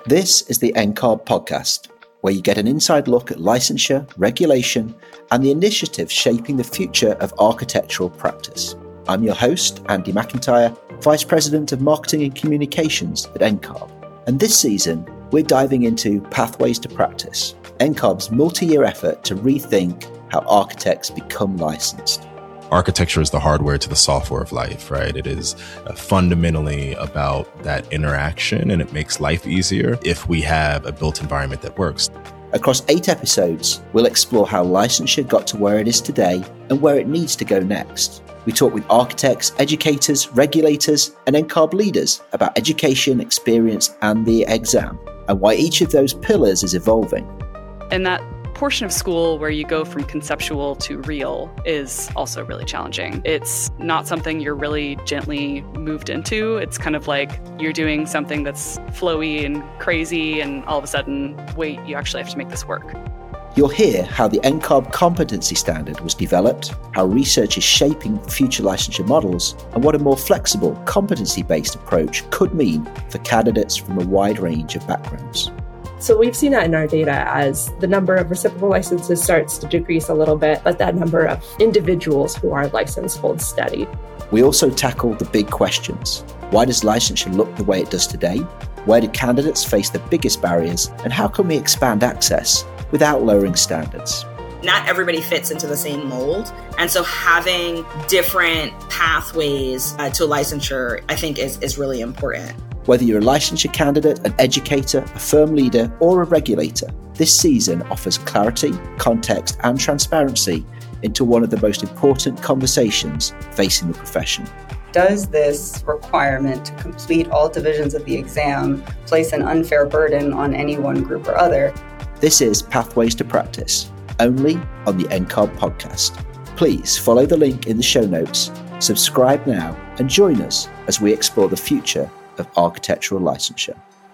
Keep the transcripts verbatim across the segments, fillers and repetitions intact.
This is the N C A R B podcast, where you get an inside look at licensure, regulation, and the initiatives shaping the future of architectural practice. I'm your host, Andy McIntyre, Vice President of Marketing and Communications at N C A R B. And this season, we're diving into Pathways to Practice, N C A R B's multi-year effort to rethink how architects become licensed. Architecture is the hardware to the software of life, right? It is uh, fundamentally about that interaction, and it makes life easier if we have a built environment that works. Across eight episodes, we'll explore how licensure got to where it is today and where it needs to go next. We talk with architects, educators, regulators, and N C A R B leaders about education, experience, and the exam, and why each of those pillars is evolving. And that portion of school where you go from conceptual to real is also really challenging. It's not something you're really gently moved into. It's kind of like you're doing something that's flowy and crazy, and all of a sudden, wait, you actually have to make this work. You'll hear how the N C A R B competency standard was developed, how research is shaping future licensure models, and what a more flexible, competency-based approach could mean for candidates from a wide range of backgrounds. So we've seen that in our data as the number of reciprocal licenses starts to decrease a little bit, but that number of individuals who are licensed holds steady. We also tackle the big questions. Why does licensure look the way it does today? Where do candidates face the biggest barriers? And how can we expand access without lowering standards? Not everybody fits into the same mold. And so having different pathways uh, to licensure, I think, is, is really important. Whether you're a licensure candidate, an educator, a firm leader, or a regulator, this season offers clarity, context, and transparency into one of the most important conversations facing the profession. Does this requirement to complete all divisions of the exam place an unfair burden on any one group or other? This is Pathways to Practice, only on the N C A R B podcast. Please follow the link in the show notes, subscribe now, and join us as we explore the future of architectural licensure.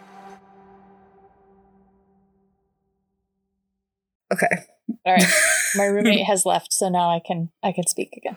Okay. All right. My roommate has left, so now I can I can speak again.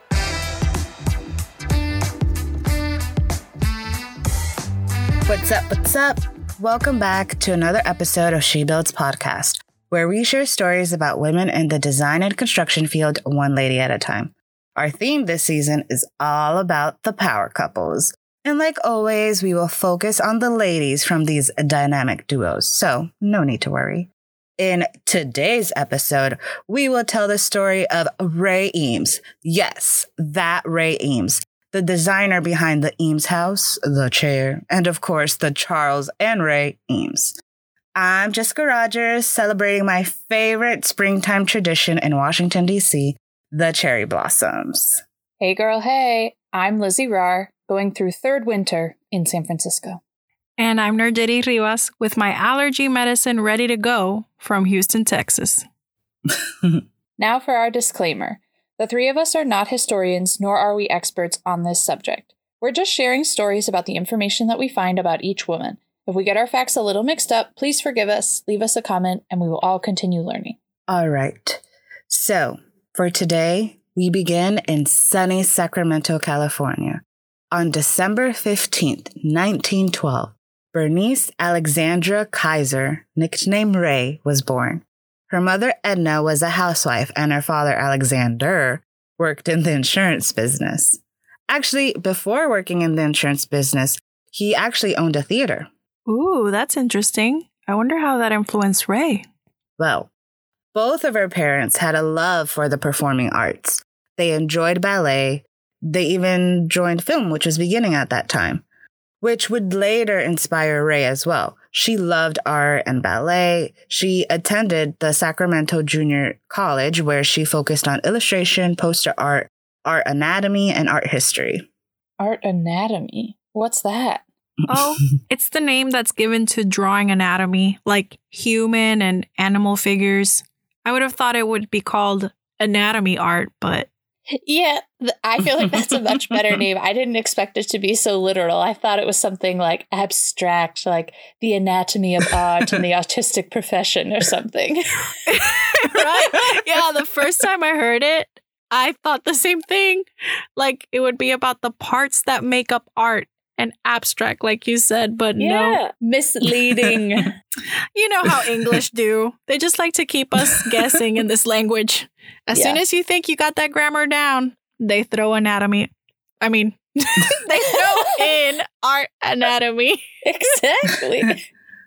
What's up? What's up? Welcome back to another episode of She Builds Podcast, where we share stories about women in the design and construction field, one lady at a time. Our theme this season is all about the power couples. And like always, we will focus on the ladies from these dynamic duos, so no need to worry. In today's episode, we will tell the story of Ray Eames. Yes, that Ray Eames, the designer behind the Eames House, the chair, and of course, the Charles and Ray Eames. I'm Jessica Rogers, celebrating my favorite springtime tradition in Washington, D C, the cherry blossoms. Hey girl, hey, I'm Lizzie Rahr, going through third winter in San Francisco. And I'm Narditi Rivas with my allergy medicine ready to go from Houston, Texas. Now for our disclaimer. The three of us are not historians, nor are we experts on this subject. We're just sharing stories about the information that we find about each woman. If we get our facts a little mixed up, please forgive us, leave us a comment, and we will all continue learning. All right. So for today, we begin in sunny Sacramento, California. On December fifteenth, nineteen twelve, Bernice Alexandra Kaiser, nicknamed Ray, was born. Her mother, Edna, was a housewife, and her father, Alexander, worked in the insurance business. Actually, before working in the insurance business, he actually owned a theater. Ooh, that's interesting. I wonder how that influenced Ray. Well, both of her parents had a love for the performing arts. They enjoyed ballet. They even joined film, which was beginning at that time, which would later inspire Ray as well. She loved art and ballet. She attended the Sacramento Junior College, where she focused on illustration, poster art, art anatomy, and art history. Art anatomy? What's that? Oh, it's the name that's given to drawing anatomy, like human and animal figures. I would have thought it would be called anatomy art, but... Yeah, I feel like that's a much better name. I didn't expect it to be so literal. I thought it was something like abstract, like the anatomy of art and the artistic profession or something. Right? Yeah, the first time I heard it, I thought the same thing. Like it would be about the parts that make up art. and abstract, like you said, but Yeah, no. misleading. You know how English do. They just like to keep us guessing in this language. As Yeah. soon as you think you got that grammar down, they throw anatomy. I mean, they throw in art anatomy. Exactly.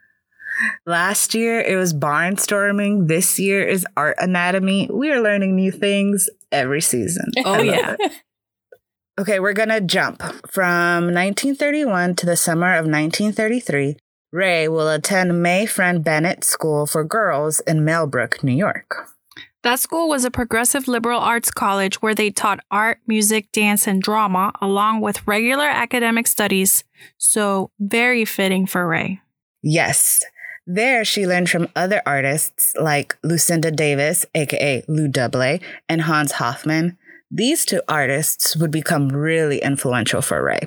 Last year, it was barnstorming. This year is art anatomy. We are learning new things every season. Oh, I love yeah. it. Okay, we're going to jump from nineteen thirty-one to the summer of nineteen thirty-three. Ray will attend May Friend Bennett School for Girls in Millbrook, New York. That school was a progressive liberal arts college where they taught art, music, dance, and drama, along with regular academic studies. So very fitting for Ray. Yes. There, she learned from other artists like Lucinda Davis, aka Lou Double, and Hans Hofmann. These two artists would become really influential for Ray.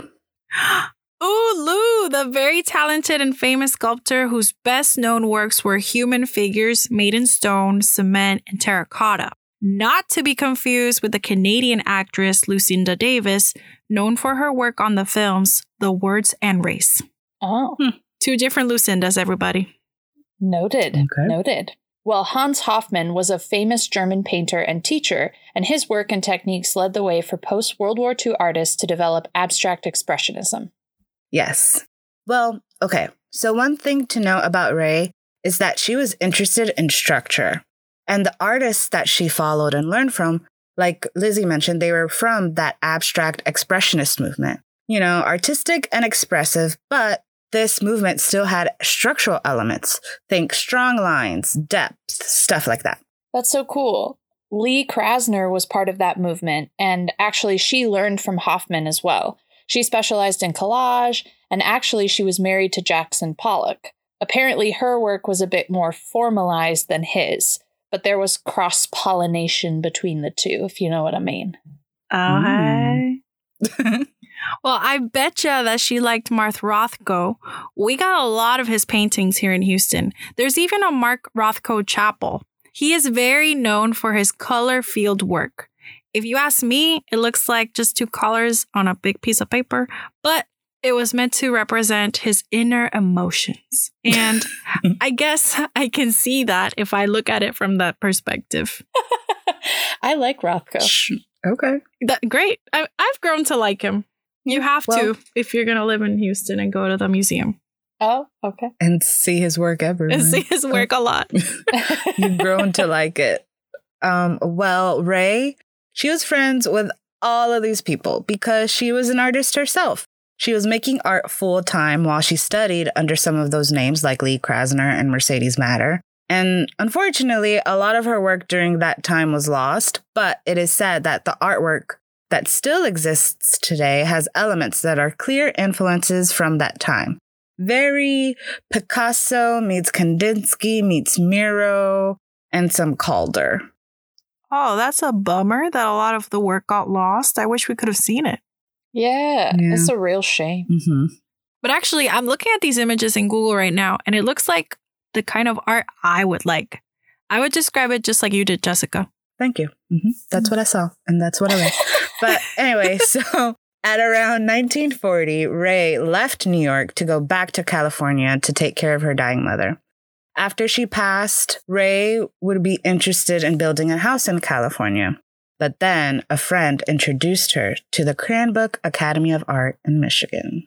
Ooh, Lou, the very talented and famous sculptor whose best known works were human figures made in stone, cement, and terracotta. Not to be confused with the Canadian actress Lucinda Davis, known for her work on the films The Words and Race. Oh, Hmm. Two different Lucindas, everybody. noted. Okay. Noted. Well, Hans Hofmann was a famous German painter and teacher, and his work and techniques led the way for post-World War Two artists to develop abstract expressionism. Yes. Well, okay. So one thing to know about Ray is that she was interested in structure. And the artists that she followed and learned from, like Lizzie mentioned, they were from that abstract expressionist movement. You know, artistic and expressive, but this movement still had structural elements. Think strong lines, depth, stuff like that. That's so cool. Lee Krasner was part of that movement, and actually she learned from Hofmann as well. She specialized in collage, and actually she was married to Jackson Pollock. Apparently her work was a bit more formalized than his, but there was cross-pollination between the two, if you know what I mean. Oh, hey. Well, I betcha that she liked Mark Rothko. We got a lot of his paintings here in Houston. There's even a Mark Rothko chapel. He is very known for his color field work. If you ask me, it looks like just two colors on a big piece of paper, but it was meant to represent his inner emotions. And I guess I can see that if I look at it from that perspective. I like Rothko. Okay. That, great. I, I've grown to like him. You have Well- to if you're going to live in Houston and go to the museum Oh, okay. And see his work everywhere. and see his work a lot. You've grown to like it. Um, well, Ray, she was friends with all of these people because she was an artist herself. She was making art full time while she studied under some of those names like Lee Krasner and Mercedes Matter. And unfortunately, a lot of her work during that time was lost, but it is said that the artwork that still exists today has elements that are clear influences from that time. Very Picasso meets Kandinsky meets Miro and some Calder. Oh, that's a bummer that a lot of the work got lost. I wish we could have seen it. Yeah, Yeah. it's a real shame. Mm-hmm. But actually, I'm looking at these images in Google right now, and it looks like the kind of art I would like. I would describe it just like you did, Jessica. Thank you. Mm-hmm. That's what I saw, and that's what I read. But anyway, so at around nineteen forty, Ray left New York to go back to California to take care of her dying mother. After she passed, Ray would be interested in building a house in California. But then a friend introduced her to the Cranbrook Academy of Art in Michigan.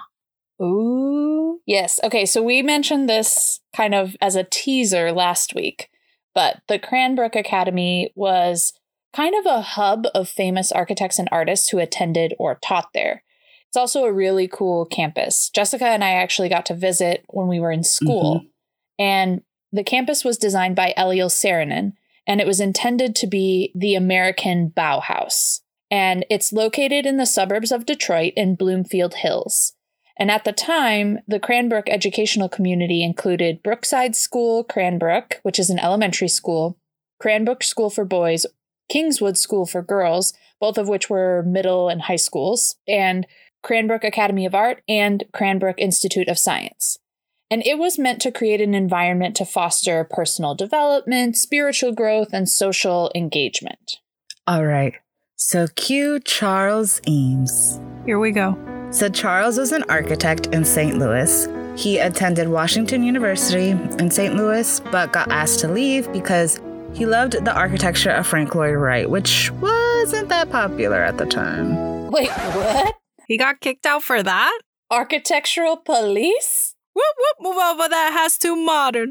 Ooh. Yes. Okay, so we mentioned this kind of as a teaser last week, but the Cranbrook Academy was kind of a hub of famous architects and artists who attended or taught there. It's also a really cool campus. Jessica and I actually got to visit when we were in school, Mhm. and the campus was designed by Eliel Saarinen, and it was intended to be the American Bauhaus. And it's located in the suburbs of Detroit in Bloomfield Hills. And at the time, the Cranbrook educational community included Brookside School, Cranbrook, which is an elementary school, Cranbrook School for Boys, Kingswood School for Girls, both of which were middle and high schools, and Cranbrook Academy of Art and Cranbrook Institute of Science. And it was meant to create an environment to foster personal development, spiritual growth, and social engagement. All right. So cue Charles Eames. Here we go. So Charles was an architect in Saint Louis. He attended Washington University in Saint Louis, but got asked to leave because he loved the architecture of Frank Lloyd Wright, which wasn't that popular at the time. Wait, what? He got kicked out for that? Architectural police? Whoop, whoop, move over that house too modern.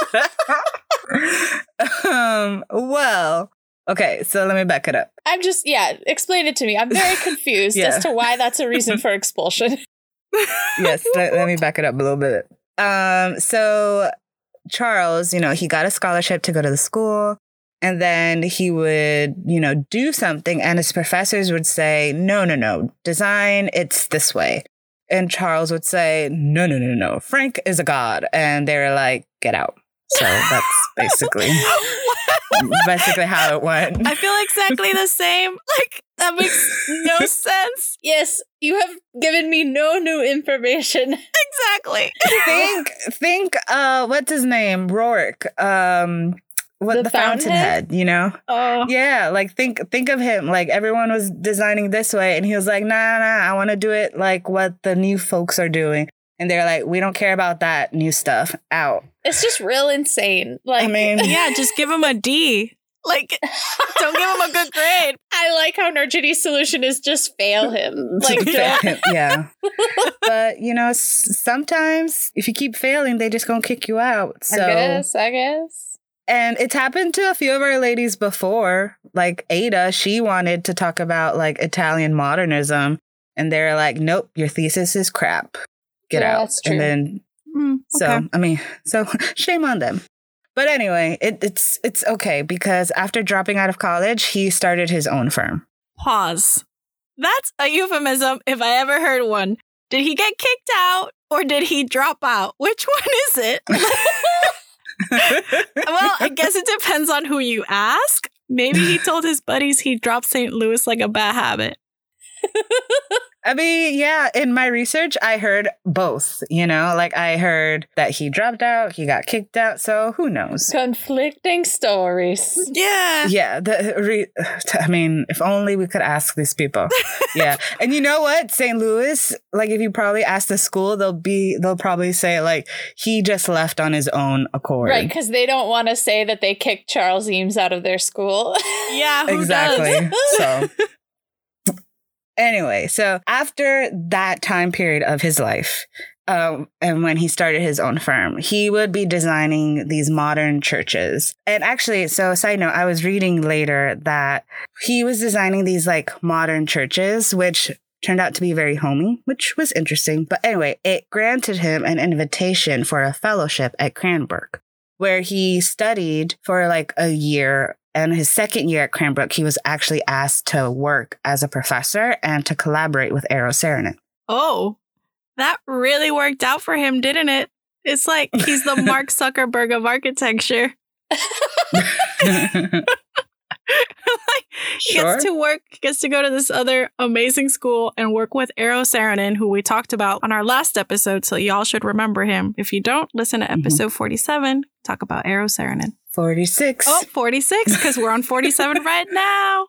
um, well, okay, so let me back it up. I'm just, yeah, explain it to me. I'm very confused Yeah. as to why that's a reason for expulsion. Yes, let, let me back it up a little bit. Um, so Charles, you know, he got a scholarship to go to the school, and then he would, you know, do something, and his professors would say, no, no, no, design, it's this way. And Charles would say, no, no, no, no, Frank is a god. And they were like, get out. So that's basically basically how it went. I feel exactly the same. Like, that makes no sense. Yes, you have given me no new information. Exactly. think think uh what's his name? Rourke. Um what The the, Fountainhead, Fountainhead? you know? Oh, Yeah, like think think of him. Like everyone was designing this way and he was like, nah, nah, I want to do it like what the new folks are doing. And they're like, we don't care about that new stuff. Out. It's just real insane. Like, I mean, yeah, just give him a D. Like, don't give him a good grade. I like how Narjini's solution is just fail him. Like, don't- yeah. But, you know, s- sometimes if you keep failing, they just gonna kick you out. So, I guess, I guess. and it's happened to a few of our ladies before. Like Ada, she wanted to talk about like Italian modernism. And they're like, nope, your thesis is crap. Get Yeah, out. that's true. And then, Mm, so, okay. I mean, so shame on them. But anyway, it, it's it's okay because after dropping out of college, he started his own firm. Pause. That's a euphemism if I ever heard one. Did he get kicked out or did he drop out? Which one is it? Well, I guess it depends on who you ask. Maybe he told his buddies he dropped Saint Louis like a bad habit. I mean, yeah, in my research, I heard both, you know, like I heard that he dropped out, he got kicked out. So who knows? Conflicting stories. Yeah. Yeah. The, re, I mean, if only we could ask these people. Yeah. And you know what? Saint Louis, like if you probably ask the school, they'll be, they'll probably say like he just left on his own accord. Right, because they don't want to say that they kicked Charles Eames out of their school. Yeah, who Exactly. does? So anyway, so after that time period of his life, um, and when he started his own firm, he would be designing these modern churches. And actually, so side note, I was reading later that he was designing these like modern churches, which turned out to be very homey, which was interesting. But anyway, it granted him an invitation for a fellowship at Cranbrook, where he studied for like a year. And his second year at Cranbrook, he was actually asked to work as a professor and to collaborate with Eero Saarinen. Oh, that really worked out for him, didn't it? It's like he's the Mark Zuckerberg of architecture. Like, he Sure. gets to work, gets to go to this other amazing school and work with Eero Saarinen, who we talked about on our last episode. So y'all should remember him. If you don't, listen to episode forty-seven. Talk about Eero Saarinen. forty-six. Oh, forty-six, because we're on forty-seven right now.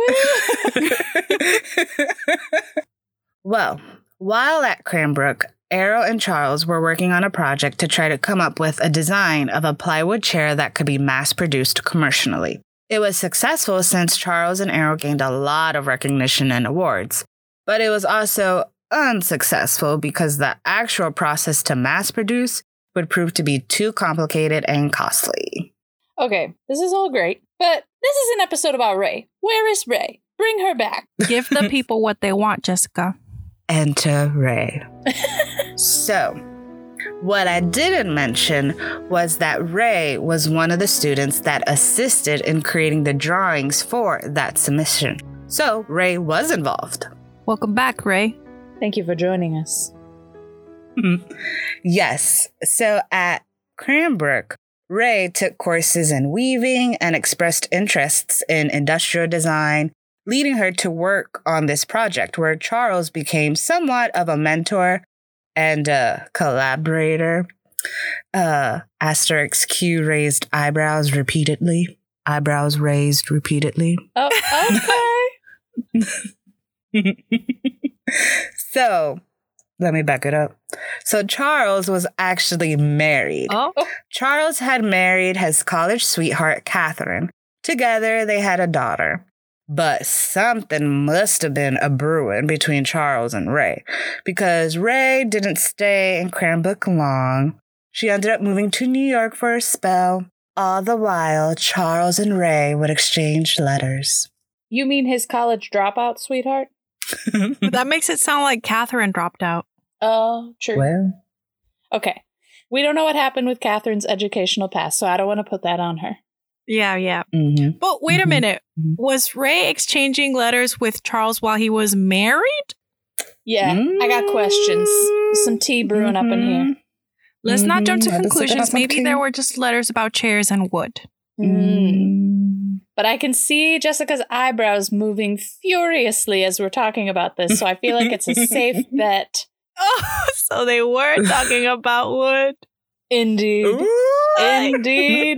Well, while at Cranbrook, Eero and Charles were working on a project to try to come up with a design of a plywood chair that could be mass-produced commercially. It was successful since Charles and Eero gained a lot of recognition and awards, but it was also unsuccessful because the actual process to mass produce would prove to be too complicated and costly. Okay, this is all great, but this is an episode about Ray. Where is Ray? Bring her back. Give the people what they want, Jessica. Enter Ray. So, what I didn't mention was that Ray was one of the students that assisted in creating the drawings for that submission. So, Ray was involved. Welcome back, Ray. Thank you for joining us. Yes. So, at Cranbrook, Ray took courses in weaving and expressed interests in industrial design, leading her to work on this project where Charles became somewhat of a mentor and a collaborator. Uh, asterisk Q raised eyebrows repeatedly. Eyebrows raised repeatedly. Oh, okay. So, let me back it up. So Charles was actually married. Oh. Charles had married his college sweetheart, Catherine. Together, they had a daughter. But something must have been a brewing between Charles and Ray, because Ray didn't stay in Cranbrook long. She ended up moving to New York for a spell. All the while, Charles and Ray would exchange letters. You mean his college dropout, sweetheart? That makes it sound like Catherine dropped out. Oh, true. Well, okay. We don't know what happened with Catherine's educational past, so I don't want to put that on her. Yeah, yeah. mm-hmm. But wait a Mhm. minute. Mhm. Was Ray exchanging letters with Charles while he was married? Yeah, I got questions. Some tea brewing up in here. Let's not jump to Mhm. Let us look conclusions. about Maybe something. there were just letters about chairs and wood. Mm. But I can see Jessica's eyebrows moving furiously as we're talking about this, so I feel like it's a safe bet. Oh, so they were talking about wood. Indeed. Ooh. Indeed.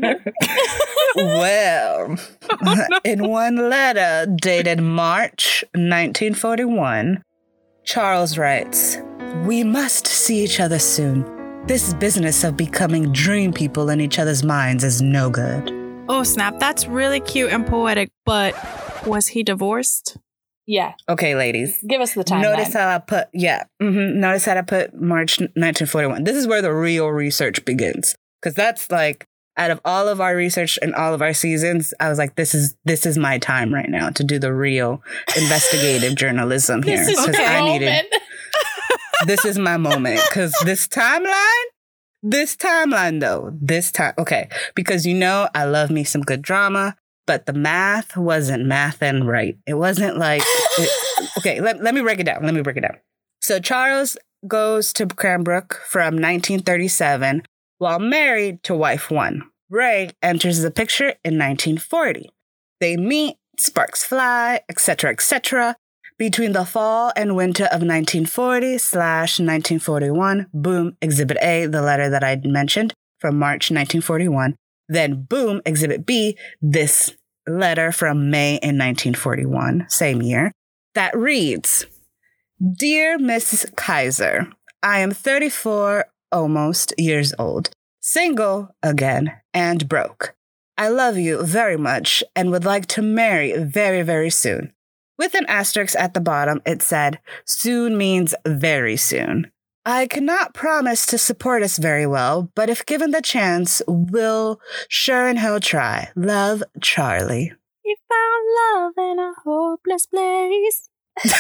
Well, Oh, no. in one letter dated March nineteen forty-one, Charles writes, "We must see each other soon. This business of becoming dream people in each other's minds is no good." Oh, snap. That's really cute and poetic, but was he divorced? Yeah. Okay, ladies. Give us the timeline. Notice how I put, yeah. Mm-hmm, notice how I put March nineteen forty-one. This is where the real research begins. Because that's like, out of all of our research and all of our seasons, I was like, this is this is my time right now to do the real investigative journalism here. This is 'Cause the I moment. needed, this is my moment. Because this timeline, this timeline though, this time, okay. Because you know, I love me some good drama, but the math wasn't mathing right. It wasn't like, it, okay, let, let me break it down. Let me break it down. So Charles goes to Cranbrook from nineteen thirty-seven while married to wife one. Ray enters the picture in nineteen forty. They meet, sparks fly, et cetera, et cetera. Between the fall and winter of nineteen forty slash nineteen forty-one, boom, Exhibit A, the letter that I mentioned from March nineteen forty-one. Then boom, Exhibit B, this letter from May in nineteen forty-one, same year, that reads, "Dear Missus Kaiser, I am thirty-four almost years old, single again, and broke. I love you very much and would like to marry very, very soon." With an asterisk at the bottom, it said, "Soon means very soon. I cannot promise to support us very well, but if given the chance, will sure and he'll try. Love, Charlie." You found love in a hopeless place.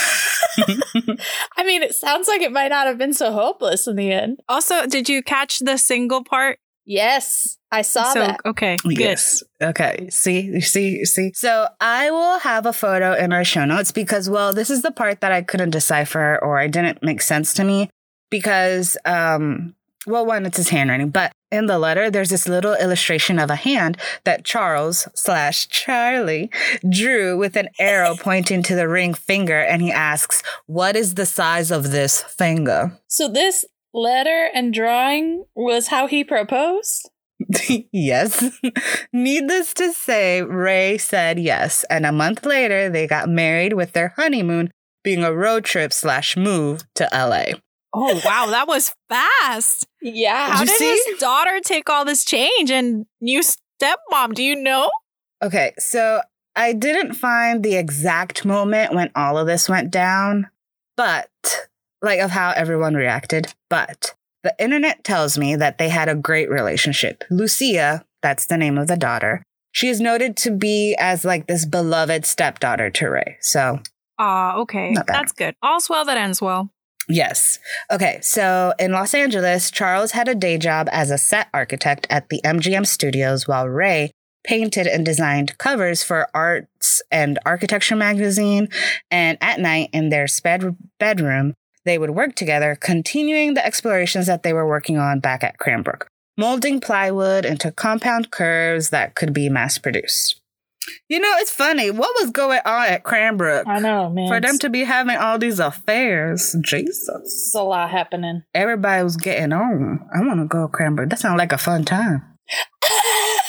I mean, it sounds like it might not have been so hopeless in the end. Also, did you catch the single part? Yes, I saw so, that. Okay, good. Yes. Okay. See, you see, you see. So I will have a photo in our show notes because, well, this is the part that I couldn't decipher or it didn't make sense to me because, um, well, one, it's his handwriting, but in the letter, there's this little illustration of a hand that Charles slash Charlie drew with an arrow pointing to the ring finger. And he asks, "What is the size of this finger?" So this letter and drawing was how he proposed? Yes. Needless to say, Ray said yes. And a month later, they got married with their honeymoon being a road trip slash move to L A. Oh, wow, that was fast. Yeah. How you did see? his daughter take all this change and new stepmom? Do you know? Okay, so I didn't find the exact moment when all of this went down, but like of how everyone reacted. But the internet tells me that they had a great relationship. Lucia, that's the name of the daughter, she is noted to be as like this beloved stepdaughter to Ray. So, Ah, okay. Not bad. That's good. All's well that ends well. yes. Okay, so in Los Angeles, Charles had a day job as a set architect at the M G M Studios while Ray painted and designed covers for Arts and Architecture magazine. And at night in their sped bedroom, they would work together, continuing the explorations that they were working on back at Cranbrook, molding plywood into compound curves that could be mass-produced. You know, it's funny. What was going on at Cranbrook I know, man. for them to be having all these affairs? Jesus. It's a lot happening. Everybody was getting on. I want to go to Cranbrook. That sounds like a fun time.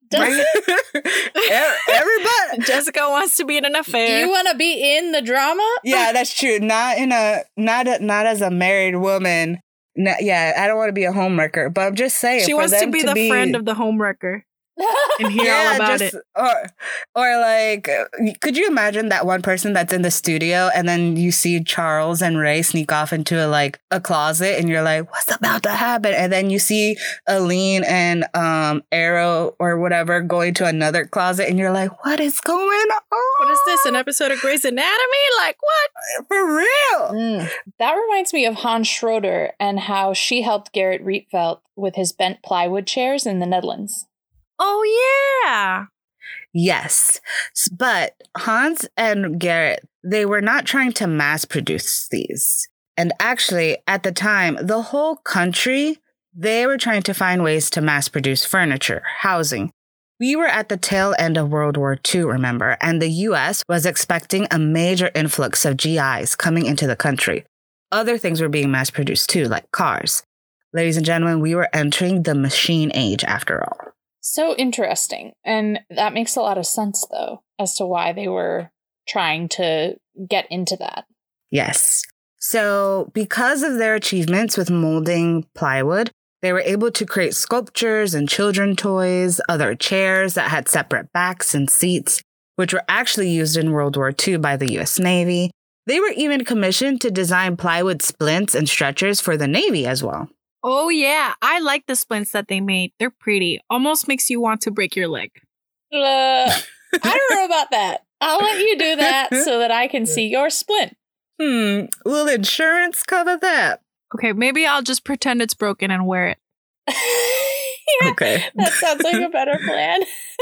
Bring it. Everybody. Jessica wants to be in an affair. You want to be in the drama? Yeah, that's true. Not in a not a, not as a married woman. No, yeah, I don't want to be a homewrecker, but I'm just saying. She wants to be to the be, friend of the homewrecker. And hear yeah, all about just, it. Or, or like, could you imagine that one person that's in the studio and then you see Charles and Ray sneak off into a, like a closet and you're like, what's about to happen? And then you see Aline and um, Arrow or whatever going to another closet and you're like, what is going on? What is this, an episode of Grey's Anatomy? Like what? For real? Mm. That reminds me of Hans Schroeder and how she helped Gerrit Rietveld with his bent plywood chairs in the Netherlands. Oh, yeah. Yes. But Hans and Gerrit, they were not trying to mass produce these. And actually, at the time, the whole country, they were trying to find ways to mass produce furniture, housing. We were at the tail end of World War Two, remember, and the U S was expecting a major influx of G Is coming into the country. Other things were being mass produced too, like cars. Ladies and gentlemen, we were entering the machine age after all. So interesting. And that makes a lot of sense, though, as to why they were trying to get into that. Yes. So because of their achievements with molding plywood, they were able to create sculptures and children toys, other chairs that had separate backs and seats, which were actually used in World War Two by the U S Navy. They were even commissioned to design plywood splints and stretchers for the Navy as well. Oh, yeah. I like the splints that they made. They're pretty. Almost makes you want to break your leg. Uh, I don't know about that. I'll let you do that so that I can see your splint. Hmm. Will insurance cover that? Okay, maybe I'll just pretend it's broken and wear it. Yeah, okay. That sounds like a better plan.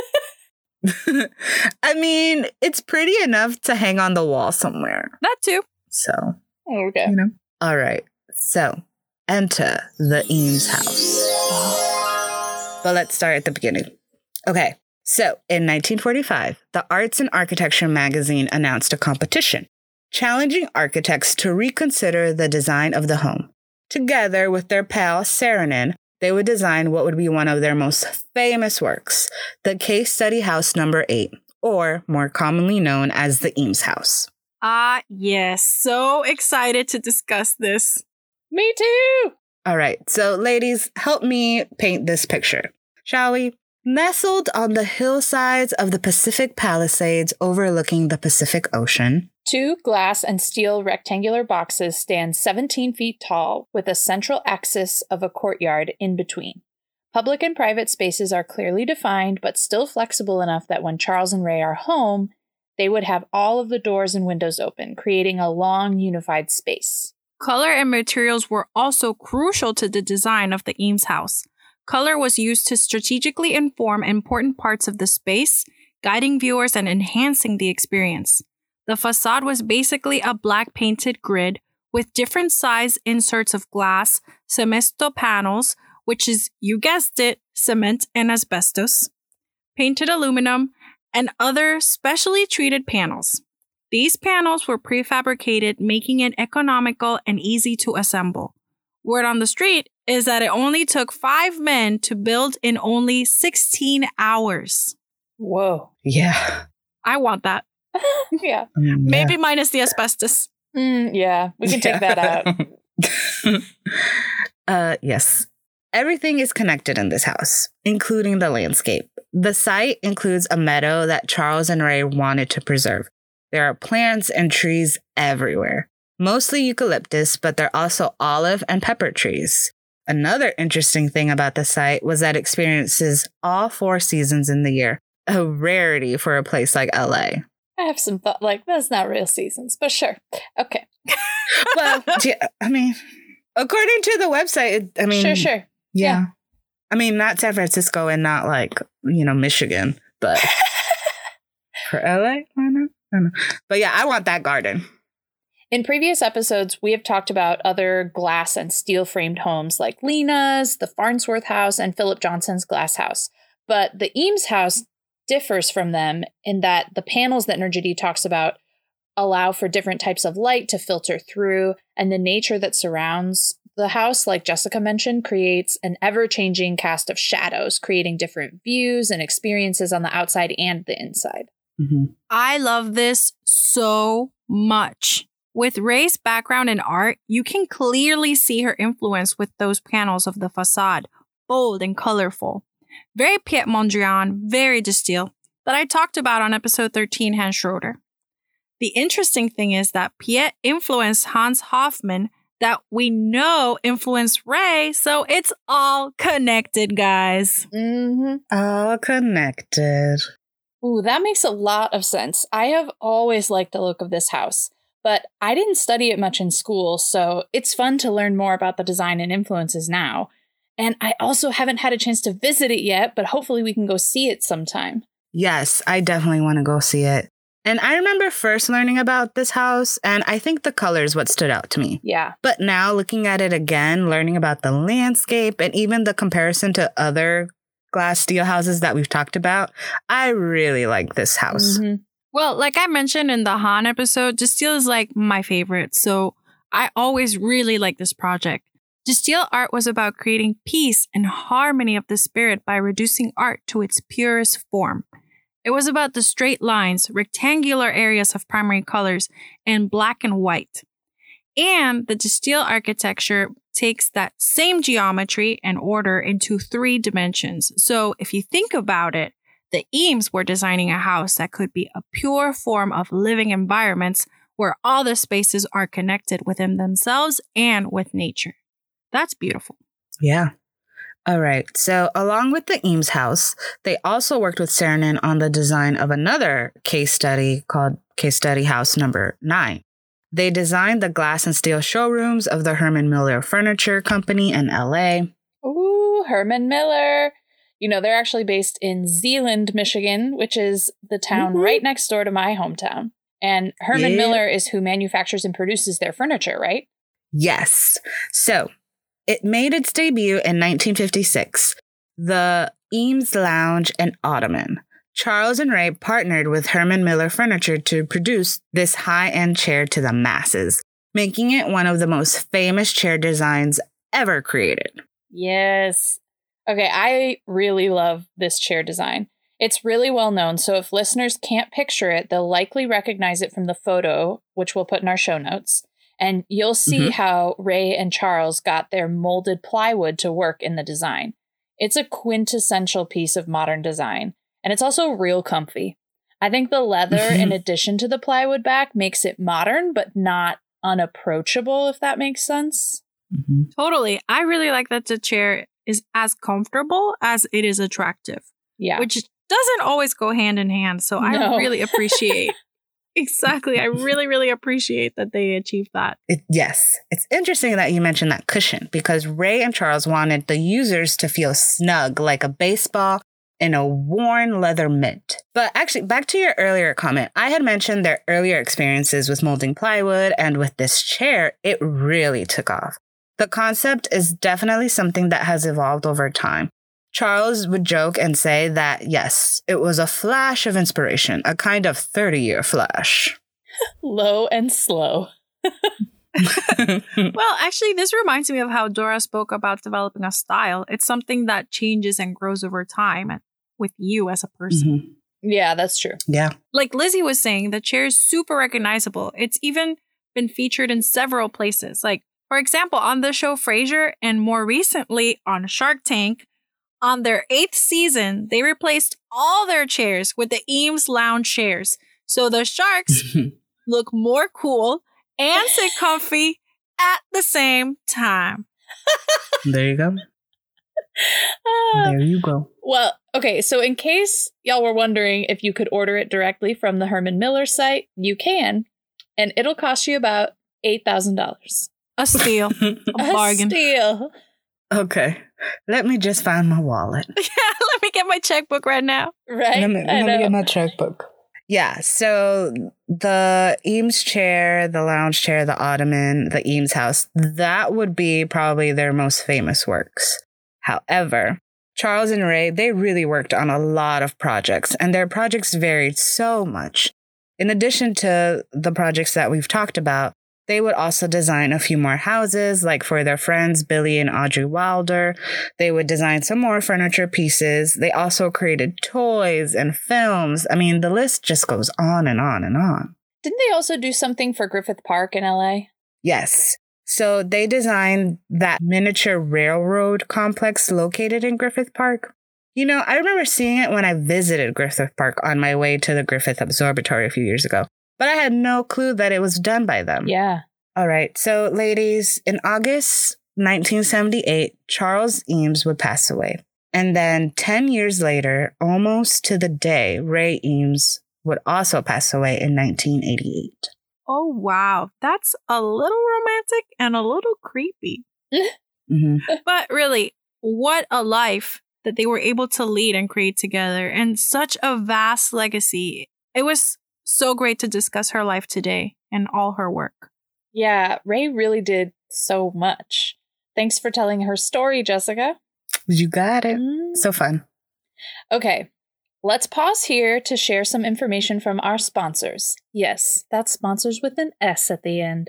I mean, it's pretty enough to hang on the wall somewhere. That too. So, okay. You know. All right. So, enter the Eames house. But let's start at the beginning. Okay. So, in nineteen forty-five, the Arts and Architecture magazine announced a competition challenging architects to reconsider the design of the home. Together with their pal Saarinen, they would design what would be one of their most famous works, the Case Study House Number eight, or more commonly known as the Eames House. Ah, yes. So excited to discuss this. Me too! All right, so ladies, help me paint this picture, shall we? Nestled on the hillsides of the Pacific Palisades overlooking the Pacific Ocean, two glass and steel rectangular boxes stand seventeen feet tall with a central axis of a courtyard in between. Public and private spaces are clearly defined, but still flexible enough that when Charles and Ray are home, they would have all of the doors and windows open, creating a long, unified space. Color and materials were also crucial to the design of the Eames house. Color was used to strategically inform important parts of the space, guiding viewers and enhancing the experience. The facade was basically a black painted grid with different size inserts of glass, cemento panels, which is, you guessed it, cement and asbestos, painted aluminum, and other specially treated panels. These panels were prefabricated, making it economical and easy to assemble. Word on the street is that it only took five men to build in only sixteen hours. Whoa. Yeah. I want that. Yeah. Mm, yeah. Maybe minus the asbestos. Mm, yeah, we can take that out. uh, yes. Everything is connected in this house, including the landscape. The site includes a meadow that Charles and Ray wanted to preserve. There are plants and trees everywhere, mostly eucalyptus, but there are also olive and pepper trees. Another interesting thing about the site was that it experiences all four seasons in the year, a rarity for a place like L A. I have some thought, like, that's not real seasons, but sure. Okay. Well, yeah, I mean, according to the website, it, I mean... Sure, sure. Yeah. Yeah. I mean, not San Francisco and not, like, you know, Michigan, but for L A, I don't know. I don't know. But yeah, I want that garden. In previous episodes, we have talked about other glass and steel framed homes like Lena's, the Farnsworth House, and Philip Johnson's glass house. But the Eames house differs from them in that the panels that Nurjiti talks about allow for different types of light to filter through, and the nature that surrounds the house, like Jessica mentioned, creates an ever-changing cast of shadows, creating different views and experiences on the outside and the inside. Mm-hmm. I love this so much. With Ray's background in art, you can clearly see her influence with those panels of the facade, bold and colorful. Very Piet Mondrian, very De Stijl, that I talked about on episode thirteen, Hans Schroeder. The interesting thing is that Piet influenced Hans Hofmann, that we know influenced Ray, so it's all connected, guys. Mm-hmm. All connected. Ooh, that makes a lot of sense. I have always liked the look of this house, but I didn't study it much in school, so it's fun to learn more about the design and influences now. And I also haven't had a chance to visit it yet, but hopefully we can go see it sometime. Yes, I definitely want to go see it. And I remember first learning about this house, and I think the color is what stood out to me. Yeah. But now looking at it again, learning about the landscape and even the comparison to other glass steel houses that we've talked about, I really like this house. Mm-hmm. Well, like I mentioned in the Han episode, De Stijl is like my favorite, so I always really like this project. De Stijl art was about creating peace and harmony of the spirit by reducing art to its purest form. It was about the straight lines, rectangular areas of primary colors, and black and white. And the De Stijl architecture takes that same geometry and order into three dimensions. So if you think about it, the Eames were designing a house that could be a pure form of living environments where all the spaces are connected within themselves and with nature. That's beautiful. Yeah. All right. So along with the Eames house, they also worked with Saarinen on the design of another case study called Case Study House Number Nine. They designed the glass and steel showrooms of the Herman Miller Furniture Company in L A. Ooh, Herman Miller. You know, they're actually based in Zeeland, Michigan, which is the town mm-hmm. right next door to my hometown. And Herman yeah. Miller is who manufactures and produces their furniture, right? Yes. So it made its debut in nineteen fifty-six. The Eames Lounge and Ottoman. Charles and Ray partnered with Herman Miller Furniture to produce this high-end chair to the masses, making it one of the most famous chair designs ever created. Yes. Okay, I really love this chair design. It's really well known, so if listeners can't picture it, they'll likely recognize it from the photo, which we'll put in our show notes. And you'll see mm-hmm. how Ray and Charles got their molded plywood to work in the design. It's a quintessential piece of modern design, and it's also real comfy. I think the leather, in addition to the plywood back, makes it modern, but not unapproachable, if that makes sense. Mm-hmm. Totally. I really like that the chair is as comfortable as it is attractive. Yeah. Which doesn't always go hand in hand. So I no. really appreciate Exactly. I really, really appreciate that they achieved that. It, yes. It's interesting that you mentioned that cushion because Ray and Charles wanted the users to feel snug like a baseball in a worn leather mitt. But actually, back to your earlier comment, I had mentioned their earlier experiences with molding plywood, and with this chair, it really took off. The concept is definitely something that has evolved over time. Charles would joke and say that, yes, it was a flash of inspiration, a kind of thirty-year flash. Low and slow. Well, actually, this reminds me of how Dora spoke about developing a style. It's something that changes and grows over time with you as a person. Mm-hmm. Yeah, that's true. Yeah. Like Lizzie was saying, the chair is super recognizable. It's even been featured in several places. Like, for example, on the show Frasier, and more recently on Shark Tank. On their eighth season, they replaced all their chairs with the Eames Lounge chairs. So the sharks look more cool and sit comfy at the same time. There you go. Uh, there you go. Well, okay, so in case y'all were wondering if you could order it directly from the Herman Miller site, you can. And it'll cost you about eight thousand dollars. A steal. A bargain. A steal. Okay, let me just find my wallet. Yeah, let me get my checkbook right now. Right? Let me, let me get my checkbook. Yeah, so the Eames chair, the lounge chair, the ottoman, the Eames house, that would be probably their most famous works. However, Charles and Ray, they really worked on a lot of projects, and their projects varied so much. In addition to the projects that we've talked about, they would also design a few more houses, like for their friends Billy and Audrey Wilder. They would design some more furniture pieces. They also created toys and films. I mean, the list just goes on and on and on. Didn't they also do something for Griffith Park in L A? Yes. So they designed that miniature railroad complex located in Griffith Park. You know, I remember seeing it when I visited Griffith Park on my way to the Griffith Observatory a few years ago. But I had no clue that it was done by them. Yeah. All right. So, ladies, in August nineteen seventy-eight, Charles Eames would pass away. And then ten years later, almost to the day, Ray Eames would also pass away in nineteen eighty-eight. Oh, wow. That's a little romantic and a little creepy. Mm-hmm. But really, what a life that they were able to lead and create together, and such a vast legacy. It was so great to discuss her life today and all her work. Yeah, Ray really did so much. Thanks for telling her story, Jessica. You got it. Mm. So fun. Okay, let's pause here to share some information from our sponsors. Yes, that's sponsors with an S at the end.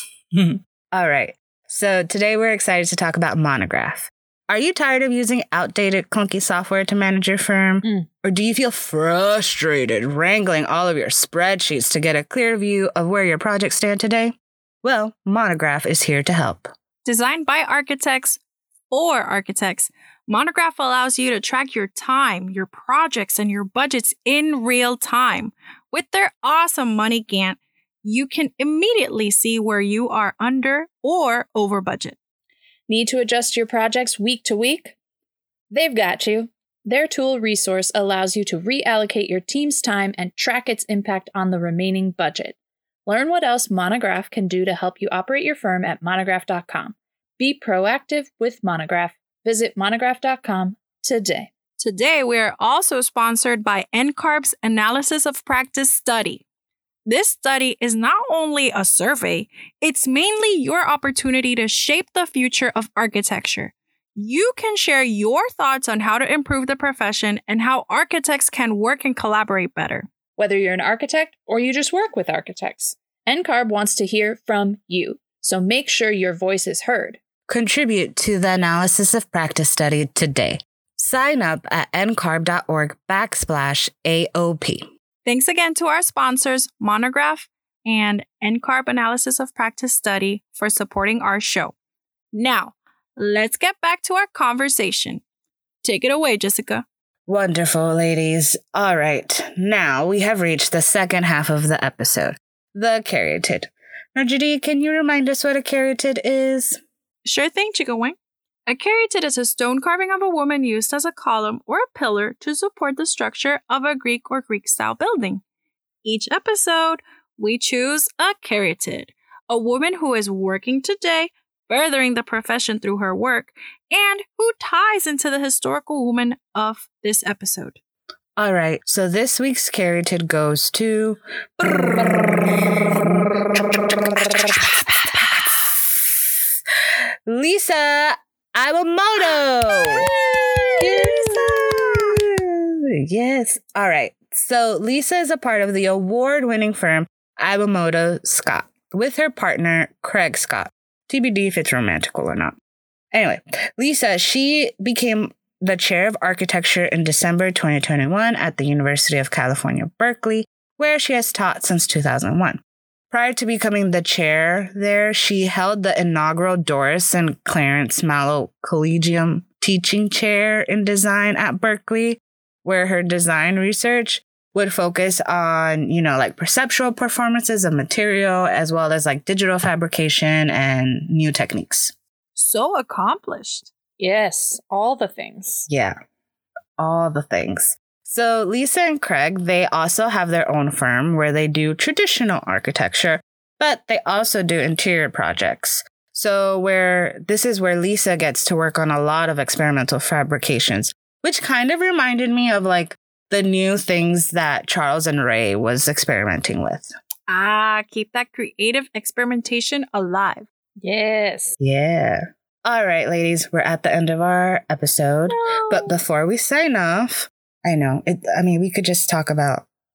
All right. So today we're excited to talk about Monograph. Are you tired of using outdated, clunky software to manage your firm? Mm. Or do you feel frustrated wrangling all of your spreadsheets to get a clear view of where your projects stand today? Well, Monograph is here to help. Designed by architects for architects, Monograph allows you to track your time, your projects, and your budgets in real time. With their awesome money Gantt, you can immediately see where you are under or over budget. Need to adjust your projects week to week? They've got you. Their tool resource allows you to reallocate your team's time and track its impact on the remaining budget. Learn what else Monograph can do to help you operate your firm at monograph dot com. Be proactive with Monograph. Visit monograph dot com today. Today, we are also sponsored by N C A R B's Analysis of Practice study. This study is not only a survey, it's mainly your opportunity to shape the future of architecture. You can share your thoughts on how to improve the profession and how architects can work and collaborate better. Whether you're an architect or you just work with architects, N C A R B wants to hear from you, so make sure your voice is heard. Contribute to the Analysis of Practice study today. Sign up at ncarb.org backslash AOP. Thanks again to our sponsors, Monograph and N C A R B Analysis of Practice Study, for supporting our show. Now, let's get back to our conversation. Take it away, Jessica. Wonderful, ladies. All right, now we have reached the second half of the episode, the caryatid. Now, Judy, can you remind us what a caryatid is? Sure thing, Chica Wing. A caryatid is a stone carving of a woman used as a column or a pillar to support the structure of a Greek or Greek-style building. Each episode, we choose a caryatid, a woman who is working today, furthering the profession through her work, and who ties into the historical woman of this episode. All right, so this week's caryatid goes to Lisa Iwamoto. Lisa. Yes. All right. So Lisa is a part of the award-winning firm Iwamoto Scott with her partner Craig Scott. T B D if it's romantical or not. Anyway, Lisa, she became the chair of architecture in December twenty twenty-one at the University of California, Berkeley, where she has taught since two thousand one. Prior to becoming the chair there, she held the inaugural Doris and Clarence Mallow Collegium Teaching Chair in Design at Berkeley, where her design research would focus on, you know, like perceptual performances of material, as well as like digital fabrication and new techniques. So accomplished. Yes, all the things. Yeah, all the things. So Lisa and Craig, they also have their own firm where they do traditional architecture, but they also do interior projects. So where this is where Lisa gets to work on a lot of experimental fabrications, which kind of reminded me of like the new things that Charles and Ray was experimenting with. Ah, keep that creative experimentation alive. Yes. Yeah. All right, ladies, we're at the end of our episode. No. But before we sign off, I know, it, I mean, we could just talk about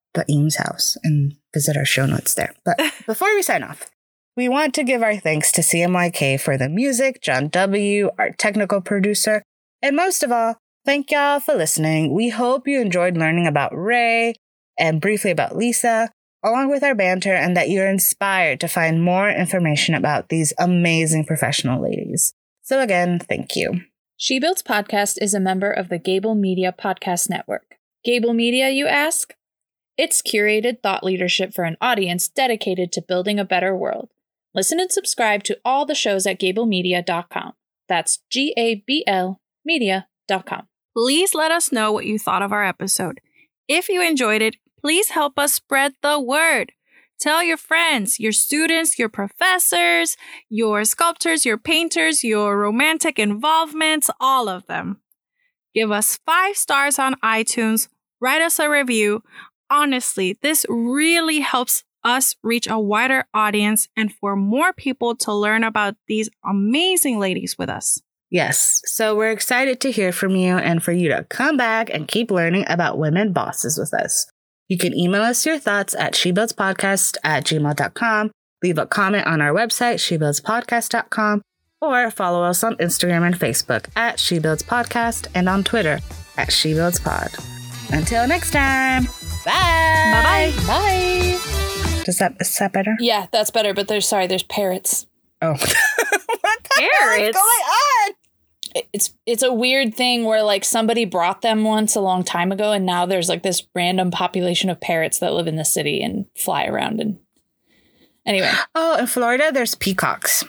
the Eames house and visit our show notes there. But before we sign off, we want to give our thanks to C M Y K for the music, John W., our technical producer, and most of all, thank y'all for listening. We hope you enjoyed learning about Ray and briefly about Lisa, along with our banter, and that you're inspired to find more information about these amazing professional ladies. So again, thank you. She Builds Podcast is a member of the Gable Media Podcast Network. Gable Media, you ask? It's curated thought leadership for an audience dedicated to building a better world. Listen and subscribe to all the shows at gable media dot com. That's G A B L media dot com. Please let us know what you thought of our episode. If you enjoyed it, please help us spread the word. Tell your friends, your students, your professors, your sculptors, your painters, your romantic involvements, all of them. Give us five stars on iTunes. Write us a review. Honestly, this really helps us reach a wider audience and for more people to learn about these amazing ladies with us. Yes, so we're excited to hear from you and for you to come back and keep learning about women bosses with us. You can email us your thoughts at shebuildspodcast at gmail dot com, leave a comment on our website, she builds podcast dot com, or follow us on Instagram and Facebook at shebuildspodcast and on Twitter at shebuildspod. Until next time, bye! Bye-bye! Bye! Does that, is that better? Yeah, that's better, but there's, sorry, there's parrots. Oh. What the hell is Parrots? going on? It's it's a weird thing where like somebody brought them once a long time ago, and now there's like this random population of parrots that live in the city and fly around. And anyway, oh, in Florida, there's peacocks.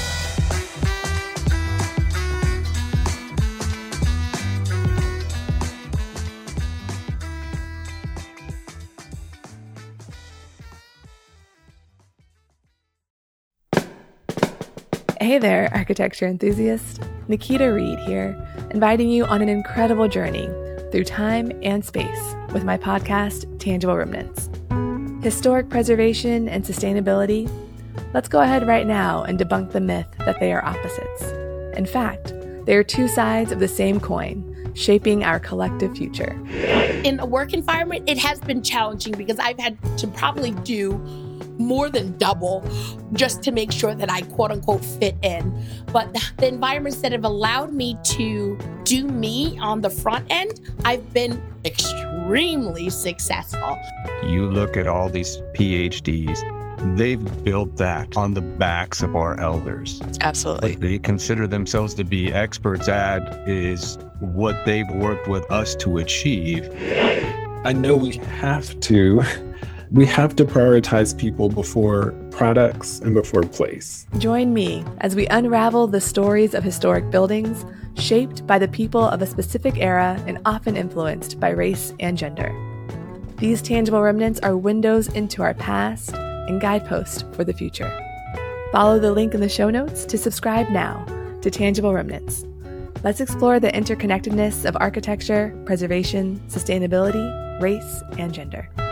Hey there, architecture enthusiast. Nikita Reed here, inviting you on an incredible journey through time and space with my podcast, Tangible Remnants. Historic preservation and sustainability? Let's go ahead right now and debunk the myth that they are opposites. In fact, they are two sides of the same coin, shaping our collective future. In a work environment, it has been challenging because I've had to probably do more than double just to make sure that I quote unquote fit in. But the environments that have allowed me to do me on the front end, I've been extremely successful. You look at all these P H Ds, they've built that on the backs of our elders. Absolutely. What they consider themselves to be experts at is what they've worked with us to achieve. I know we have to We have to prioritize people before products and before place. Join me as we unravel the stories of historic buildings shaped by the people of a specific era and often influenced by race and gender. These tangible remnants are windows into our past and guideposts for the future. Follow the link in the show notes to subscribe now to Tangible Remnants. Let's explore the interconnectedness of architecture, preservation, sustainability, race, and gender.